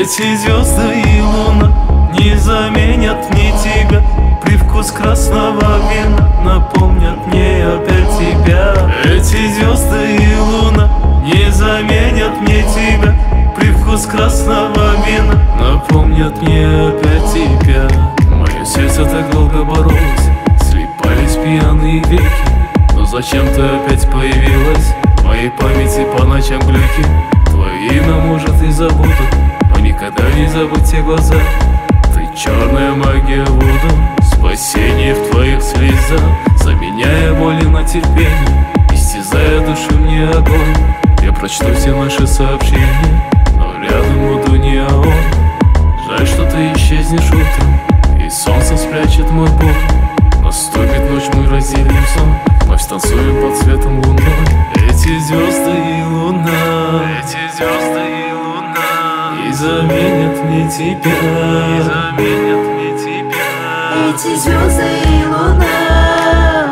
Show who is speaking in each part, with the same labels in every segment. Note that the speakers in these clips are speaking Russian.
Speaker 1: Эти звезды и луна не заменят мне тебя. Привкус красного вина напомнят мне опять тебя. Эти звезды и луна не заменят мне тебя. Привкус красного вина напомнят мне опять тебя. Мое сердце так долго боролось, слипались пьяные веки, но зачем ты опять появилась? В моей памяти по ночам глюки. Твое имя, может, и забуду, но никогда не забудь те глаза. Ты черная магия Вуду, спасение в твоих слезах, заменяя боли на терпение, истязая душу мне огонь. Я прочту все наши сообщения, но рядом буду не он. Жаль, что ты исчезнешь утром, и солнце спрячет мой боль. Наступит ночь, мы разделим сон, вновь станцуем под светом луной. Эти звезды и луна, эти звезды и луна не заменят мне тебя, не заменят мне тебя.
Speaker 2: Эти звезды и луна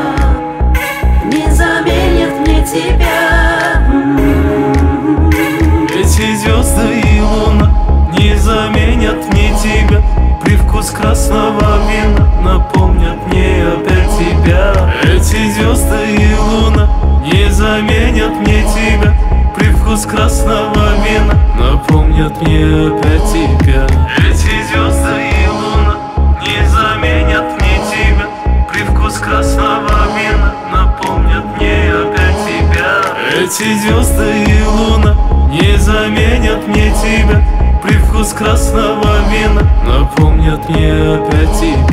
Speaker 2: не заменят мне тебя.
Speaker 1: Эти звезды и луна не заменят мне тебя. Привкус красного вина напомнят мне опять тебя. Эти звезды и луна не заменят мне тебя. Привкус красного вина напомнят мне опять тебя. Эти звезды и луна не заменят мне тебя. Привкус красного вина напомнят мне опять тебя. Эти звезды и луна не заменят мне тебя. Привкус красного вина напомнят мне опять тебя.